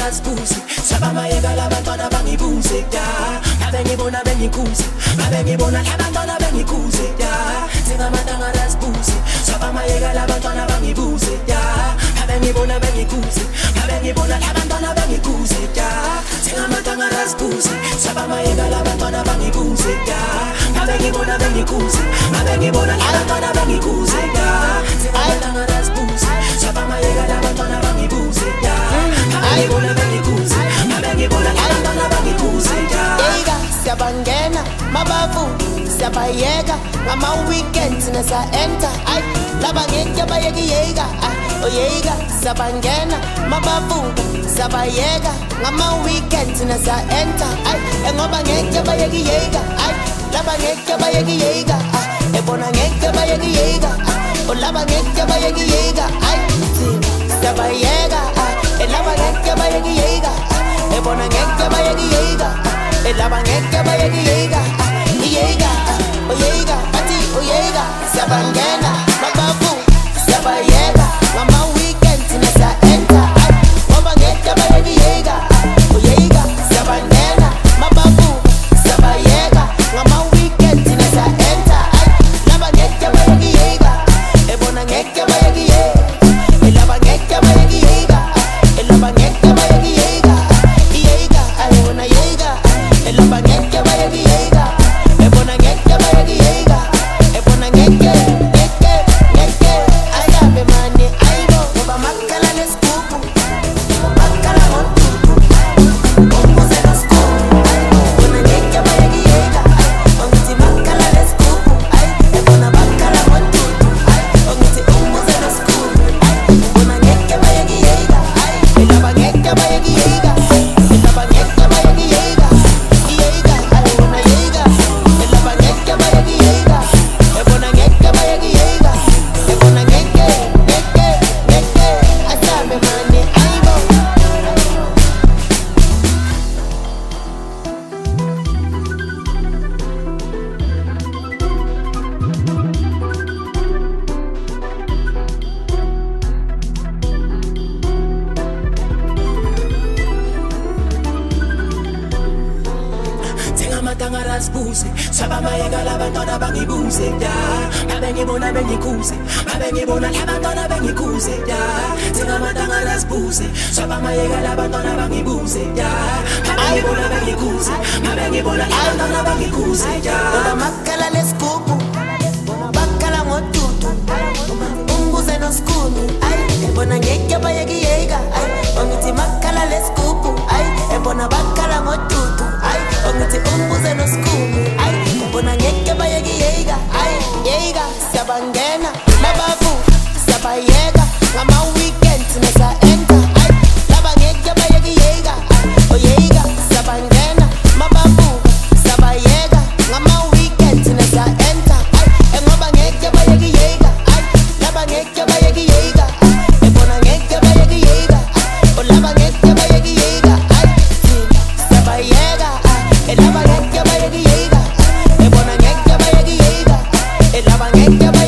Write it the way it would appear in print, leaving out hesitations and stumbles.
raspusi Saba mayega labantwana bangibuze Abengibona bengikuze Abengibona labantwana bengikuze Singamatanga raspusi Saba mayega labantwana bangibuze Abengibona bengikuze Abengibona labantwana bengikuze Singamatanga raspusi Saba mayega labantwana bangibuze Abengibona bengikuze Abengibona labantwana bengikuze Singamatanga raspusi Saba mayega labantwana bangibuze Abengibona bengikuze Abengibona labantwana bangibuze Siyabangena mabavu siyabayeka ngama weekends nesa enter ay laba ngeke bayekiyeka oyeka siyabangena mabavu siyabayeka ngama weekends nesa enter ay ngoba ngeke bayekiyeka ay laba ngeke bayekiyeka ebona ngeke bayekiyeka olaba ngeke bayekiyeka ay siyabayeka laba ngeke bayekiyeka ebona ngeke bayekiyeka elaba ngeke bayekiyeka iyeka oyeka ati oyeka siyabangena mabavu siyabayeka ngama weekends nesa enter ngoba ngeke bayekiyeka oyeka siyabangena mabavu siyabayeka ngama weekends nesa enter laba ngeke bayekiyeka ebona ngeke bayekiyeka elaba ngeke bayekiyeka elaba ngeke bayekiyeka iyeka ayona yeka elaba ngeke bayekiyeka ebona ngeke bayekiyeka ebona ngeke asabe mane ayibo ngoba makala lesikupu makala ngotutu umuze nosikupu ebona ngeke bayekiyeka ongithi makala lesikupu ebona makala ngotutu ongithi umuze nosikupu ebona ngeke bayekiyeka elaba ngeke bayekiyeka elaba ngeke bayekiyeka iyeka ayona yeka elaba ngeke bayekiyeka ebona ngeke bayekiyeka ebona ngeke asabe mane ayibo Singamatanga raspusi Saba mayega labantwana bangibuze Abengibona bengikuze Abengibona labantwana bengikuze Singamatanga raspusi Saba mayega labantwana bangibuze Abengibona bengikuze Abengibona labantwana bengikuze ngoba makala lesikupu bakala ngotutu umbuze nosikuni ay ebona ngeke bayekiyeka ay ongithi makala lesikupu ay ebona bakala ngotutu ay ongithi umbuze nosikuni ay ebona ngeke bayekiyeka ay yeka siyabangena mabavu siyabayeka ngama weekends nesa enter ay laba ngeke bayekiyeka oyeka siyabangena mabavu siyabayeka ngama weekends nesa enter ay ngoba ngeke bayekiyeka ay laba ngeke bayekiyeka ebona ngeke bayekiyeka olaba ngeke bayekiyeka ay siyabayeka elaba ngeke bayekiyeka ebona ngeke bayekiyeka elaba ngeke